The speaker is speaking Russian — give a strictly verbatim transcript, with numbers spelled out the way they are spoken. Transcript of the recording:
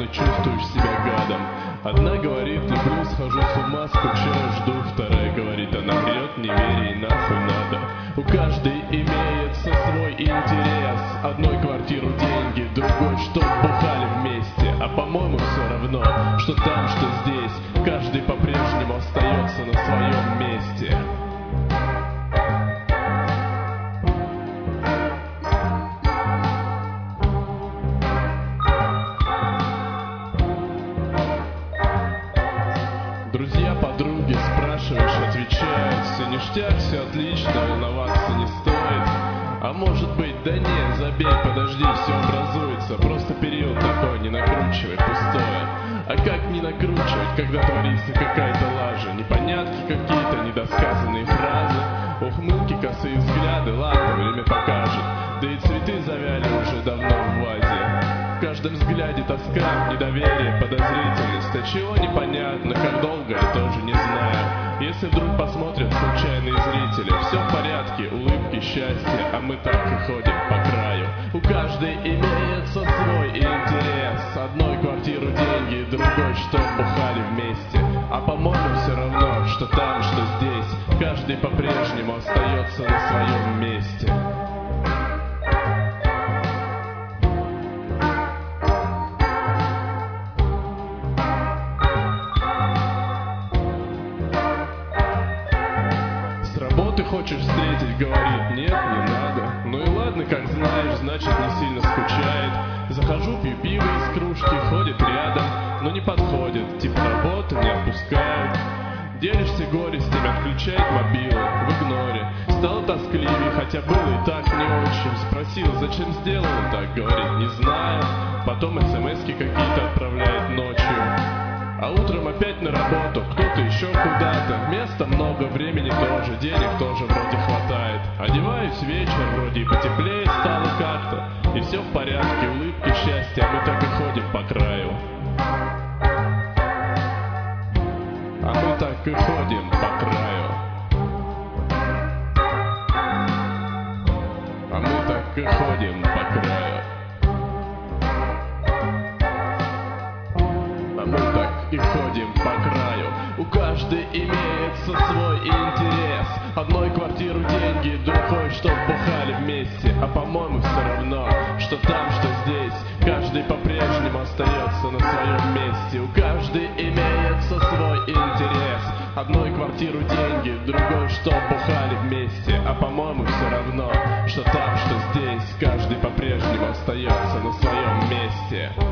и чувствуешь себя гадом. Одна говорит: люблю, схожу с ума, скучаю, жду. Вторая говорит: она врет, не верь, ей нахуй надо. У каждой имеется свой интерес. Одной квартиру деньги, другой чтоб бухали вместе. А по-моему все равно, что там, что здесь. Каждый по-прежнему остается на своем месте. Друзья, подруги, спрашиваешь, отвечают: все ништяк, все отлично, волноваться не стоит. А может быть, да не, забей, подожди, все образуется. Просто период такой, не накручивай, пустое. А как не накручивать, когда творится какая-то лажа? Непонятки какие-то, недосказанные фразы, ухмылки, косые взгляды, ладно, время покажет. Да и цветы завяли уже давно в вазе. В каждом взгляде тоска, недоверие, подозрительность. А чего непонятно, как долго, я тоже не знаю. Если вдруг посмотрят случайные зрители, все в порядке, улыбки, счастье, а мы так и ходим по краю. У каждой имеется свой интерес. Одной квартиру деньги, другой чтоб бухали вместе. А по-моему все равно, что там, что здесь. Каждый по-прежнему остается на своем месте. С работы хочешь встретить, говорит: нет, не надо. Ну и ладно, как знаешь, значит не сильно скучает. Захожу, пью пиво из кружки, ходит рядом, но не подходит, типа работы не отпускают. Делишься горестями, отключает мобилу в игноре. Стало тоскливее, хотя было и так не очень. Спросил, зачем сделал так, говорит: не знаю. Потом смски какие-то отправляет ночью. А утром опять на работу, кто-то еще куда-то. Места много, времени тоже, денег тоже вроде хватает. Одеваюсь вечер, вроде и потеплее стало как-то. И все в порядке, улыбки, счастья, а мы так и ходим по краю. А мы так и ходим по краю. А мы так и ходим по краю. А мы так и ходим по краю. У каждой имеется свой интерес. Одной квартиру деньги, другой чтоб бухали вместе. А по-моему все равно, что там, что здесь. Каждый по-прежнему остается на своем месте. У каждой имеется свой интерес. Одной квартиру деньги, другой чтоб бухали вместе. А по-моему все равно, что там, что здесь. Каждый по-прежнему остается на своем месте.